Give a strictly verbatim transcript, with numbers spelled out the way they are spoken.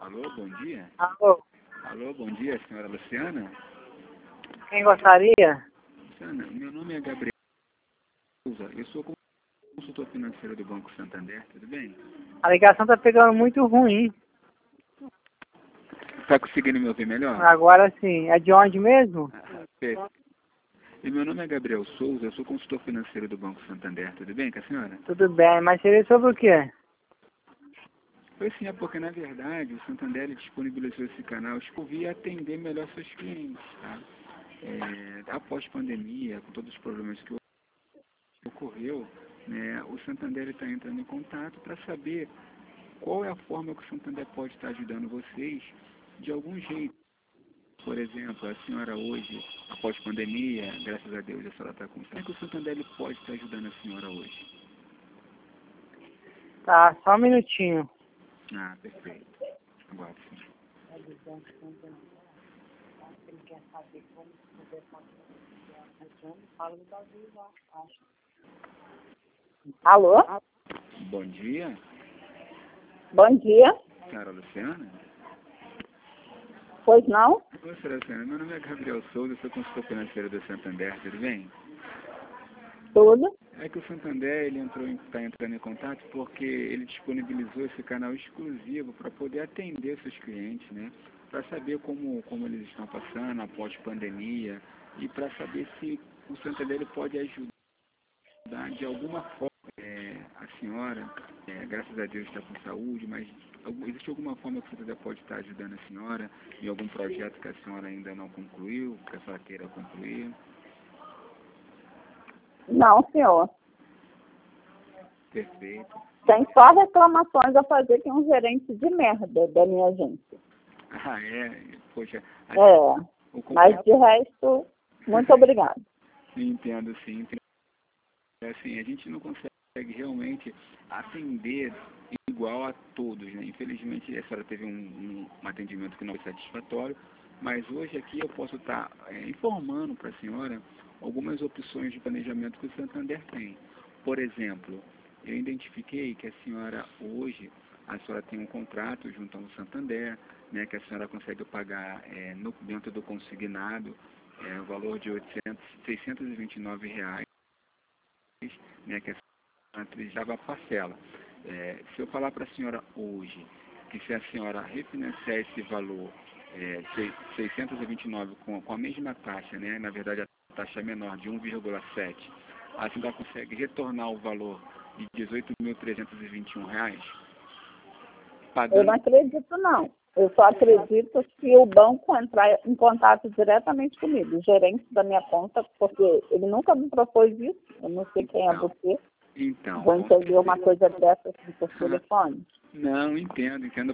Alô, bom dia. Alô, Alô, bom dia, senhora Luciana. quem gostaria? Luciana, meu nome é Gabriel Souza, eu sou consultor financeiro do Banco Santander, tudo bem? A ligação tá pegando muito ruim. Está conseguindo me ouvir melhor? Agora sim. É de onde mesmo? Ah, perfeito. E meu nome é Gabriel Souza, eu sou consultor financeiro do Banco Santander, tudo bem com a senhora? Tudo bem, mas seria sobre o quê? Foi sim, é porque na verdade o Santander ele disponibilizou esse canal para atender melhor seus clientes, tá? É, após pandemia, com todos os problemas que ocorreu, né, o Santander está entrando em contato para saber qual é a forma que o Santander pode estar ajudando vocês de algum jeito. Por exemplo, a senhora hoje, após pandemia, graças a Deus, a senhora está com... Como é que o Santander ele pode estar ajudando a senhora hoje? Tá, só um minutinho. Ah, perfeito. Agora sim. Alô? Bom dia, Bom dia. senhora Luciana. Pois não? Oi, senhora Luciana. Meu nome é Gabriel Souza, eu sou consultor financeiro do Santander, tudo bem? Tudo? É que o Santander ele entrou está entrando em contato porque ele disponibilizou esse canal exclusivo para poder atender seus clientes, né? Para saber como, como eles estão passando após pandemia e para saber se o Santander ele pode ajudar de alguma forma. É, a senhora, é, graças a Deus, está com saúde, mas algum- existe alguma forma que o Santander pode estar ajudando a senhora em algum projeto que a senhora ainda não concluiu, que a senhora queira concluir? Não, senhor. Perfeito. Tem só reclamações a fazer que é um gerente de merda da minha agência. Ah, é? Poxa, a- É, o compre- mas de resto, muito obrigada. entendo sim. Entendo. Assim, a gente não consegue realmente atender igual a todos, né? Infelizmente, a senhora teve um, um, um atendimento que não foi satisfatório, mas hoje aqui eu posso estar é, informando para a senhora algumas opções de planejamento que o Santander tem. Por exemplo, eu identifiquei que a senhora hoje, a senhora tem um contrato junto ao Santander, né, que a senhora consegue pagar é, no, dentro do consignado é, o valor de oitocentos, seiscentos e vinte e nove reais, né, que a senhora utilizava a parcela. É, se eu falar para a senhora hoje que se a senhora refinanciar esse valor é, seiscentos e vinte e nove com, com a mesma taxa, né, na verdade a taxa é menor de um vírgula sete, a senhora consegue retornar o valor de dezoito mil trezentos e vinte e um reais, Eu pagando... não acredito, não. Eu só acredito se o banco entrar em contato diretamente comigo, o gerente da minha conta, porque ele nunca me propôs isso. Eu não sei quem é Então, você. então Vou com entender uma certeza. coisa dessas por telefone. Não, entendo, entendo